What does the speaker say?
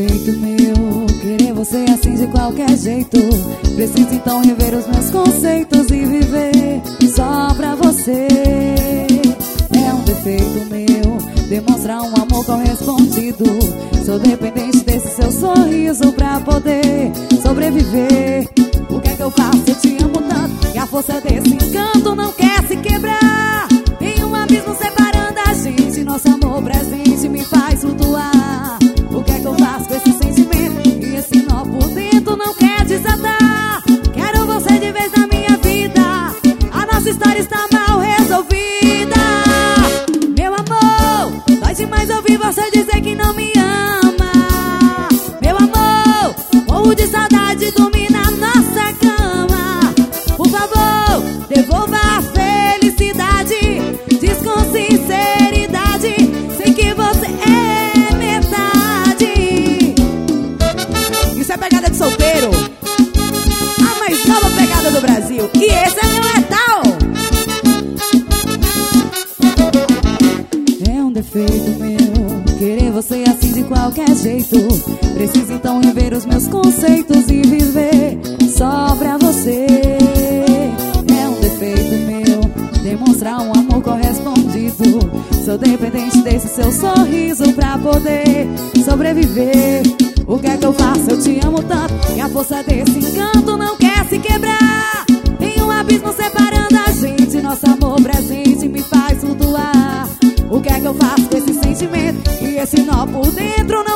defeito meu, querer você assim de qualquer jeito. Preciso então rever os meus conceitos e viver só pra você. É um defeito meu, demonstrar um amor correspondido. Sou dependente desse seu sorriso pra poder sobreviver. O que é que eu faço? Eu te amo tanto que a força desse encanto não quer se quebrar. Tem um abismo separando a gente, nosso amor presente me faz flutuar. O que é que eu faço com esse sentimento? E esse nó por dentro não quer desatar. Quero você de vez na minha vida, a nossa história está mal resolvida. Meu amor, dói demais ouvir você dizer que não me ama. Meu amor, morro de saudade, dormir na nossa cama. Por favor, devolva a felicidade, diz com sinceridade, sei que você é metade. Isso é pegada de solteiro, a mais nova pegada do Brasil. E esse é meu letal. É um defeito meu, querer você assim de qualquer jeito. Preciso então rever os meus conceitos e viver só pra você. É um defeito meu, demonstrar um amor correspondido. Sou dependente desse seu sorriso pra poder sobreviver. O que é que eu faço? Eu te amo tanto que a força desse encanto não quer se quebrar. Tem um abismo separando a gente, nosso amor presente me faz flutuar. O que é que eu faço com esse sentimento? E esse nó por dentro